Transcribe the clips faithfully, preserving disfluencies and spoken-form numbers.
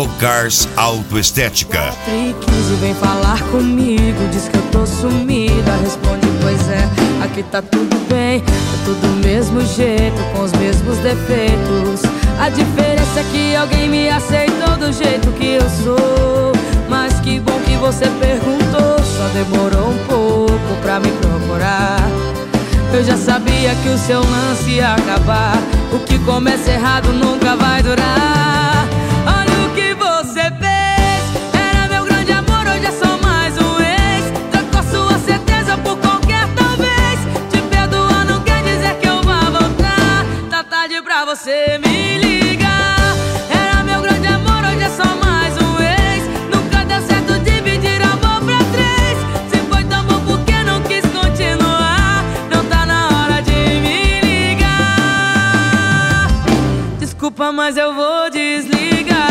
Locars Autoestética. quatro e quinze, vem falar comigo, diz que eu tô sumida. Responde, pois é, aqui tá tudo bem, tá tudo do mesmo jeito, com os mesmos defeitos. A diferença é que alguém me aceitou do jeito que eu sou. Mas que bom que você perguntou, só demorou um pouco pra me procurar. Eu já sabia que o seu lance ia acabar, o que começa errado nunca vai durar. Olha o que você fez, era meu grande amor, hoje é só mais um ex. Trocou sua certeza por qualquer talvez. Te perdoar não quer dizer que eu vá voltar. Tá tarde pra você me ligar. Era meu grande amor, hoje é só mais um ex. Nunca deu certo dividir amor pra três. Se foi tão bom porque não quis continuar. Não tá na hora de me ligar. Desculpa, mas eu vou desligar.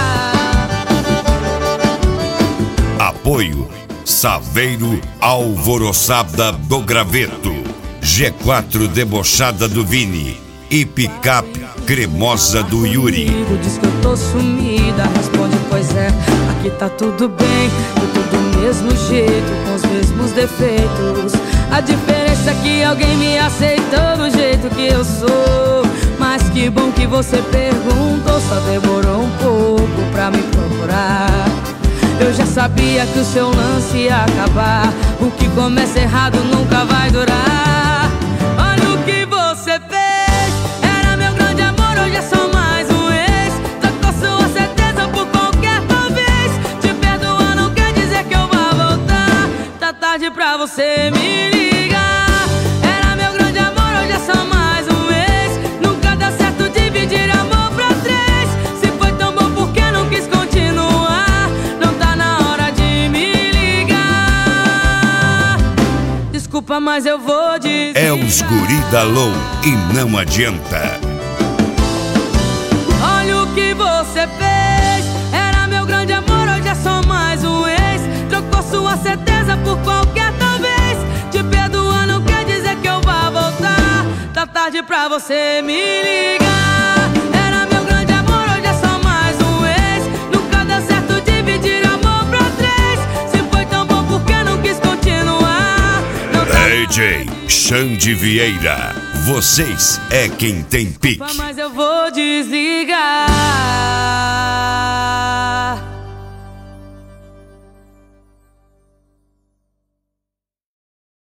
Apoio Saveiro Alvoroçada do Graveto, G quatro Debochada do Vini e Picape Cremosa do Yuri. Diz que eu tô sumida, responde, pois é, aqui tá tudo bem, tudo do mesmo jeito, com os mesmos defeitos. A diferença é que alguém me aceitou do jeito que eu sou. Mas que bom que você perguntou, só demorou um pouco pra me procurar. Eu já sabia que o seu lance ia acabar, o que começa errado nunca vai durar. Olha o que você fez, era meu grande amor, hoje é só mais um ex. Trocou sua certeza por qualquer talvez. Te perdoar não quer dizer que eu vá voltar. Tá tarde pra você me ligar. Era meu grande amor, hoje é só mais um ex. Nunca dá certo dividir amor pra três. Se foi tão bom porque não quis continuar. Não tá na hora de me ligar. Desculpa, mas eu vou desligar. É os guri da Low e não adianta. Olha o que você fez, era meu grande amor, hoje é só mais um ex. Trocou sua certeza por qualquer talvez. Te perdoar não quer dizer que eu vá voltar. Tá tarde pra você me ligar. Era meu grande amor, hoje é só mais um ex. Nunca dá certo dividir amor pra três. Se foi tão bom porque não quis continuar. Não tá... D J Xande Vieira, vocês é quem tem pique. Mas eu vou desligar.